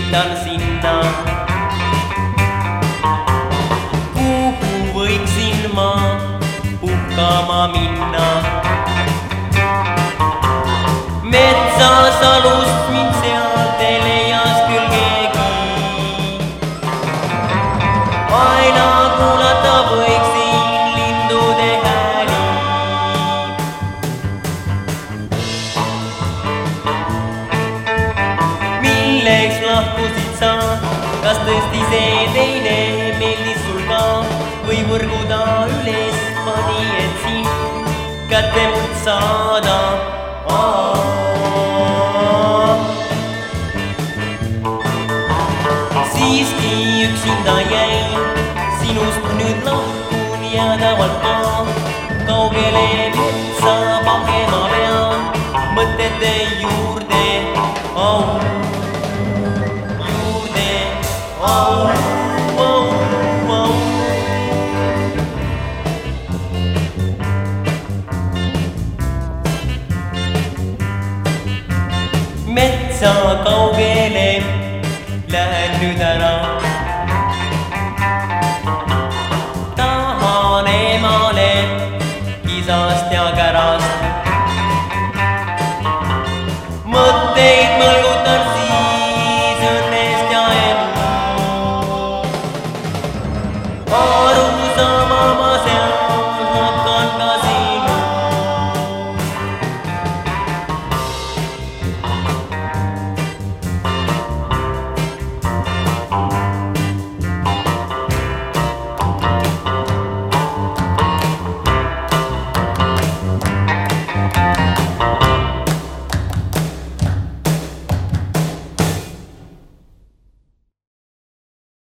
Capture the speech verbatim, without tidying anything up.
üritan sinna, kuhu võiksin ma puhkama minna. Metsas alust mind sealt ei leias küll keegi, aina kuulata võiksin lindude hääli. Milleks lahkusid sa, kas tõesti see teine meeldis sul ka või võrguda üles pani, et sind kätte mult saada? Siiski üksinda jäin, sinust nüüd lahkun jäädavalt ma, kaugele metsa pagema pean, mõtete juurde, au, juurde, au, au, au. Metsa kaugele lähen nüüd ära.